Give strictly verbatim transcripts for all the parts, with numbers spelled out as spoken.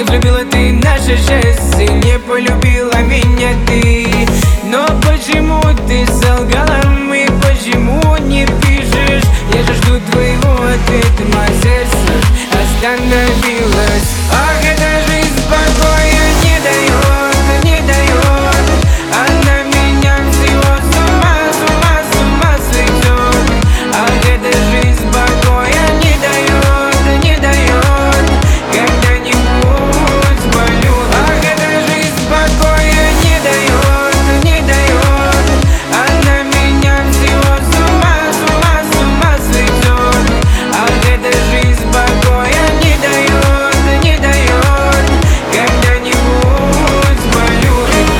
Не взлюбила ты наше счастье, не полюбила меня ты. Но почему ты солгала, и почему не пишешь? Я же жду твоего ответа, мое сердце остановилось. Ах, эта жизнь покоя не дает, не дает. Она меня всего с ума, с ума, с ума сведет. Ах, эта жизнь покоя не дает, не дает. Когда-нибудь болю. Ах, эта жизнь покоя не дает, не дает. Она меня всего с ума, с ума, с ума сведет. Ах, эта жизнь покоя не дает, не дает. Когда-нибудь болю.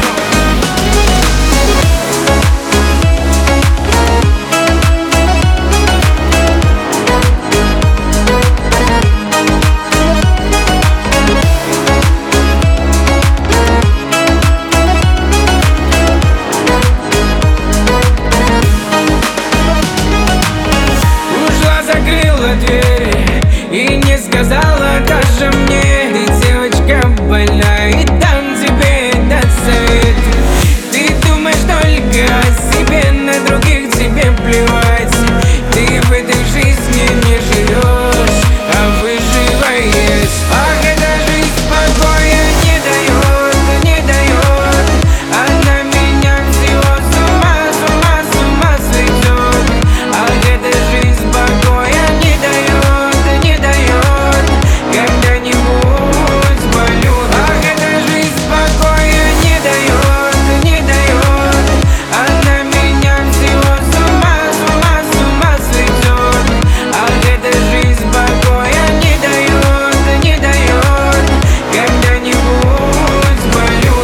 Ушла, закрыла дверь и не сказала даже мне: ты девочка больная, и дам тебе этот совет. Ты думаешь только о себе, на других тебе плевать. Ты в этой жизни не живешь, а выживаешь. Ах, эта жизнь покоя не дает, не дает. Она меня всего с ума, с ума, с ума сведет. Ах, эта жизнь покоя не дает, не дает. Когда-нибудь болю. Ах, эта жизнь покоя не дает, не дает. Она меня всего с ума, с ума, с ума сведет. Ах, эта жизнь покоя не дает, не дает. Когда-нибудь болю.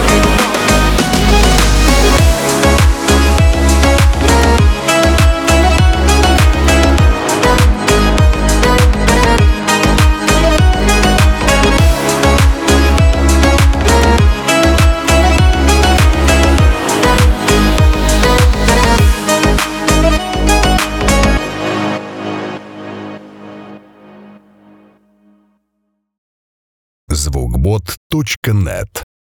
звукбот точка нет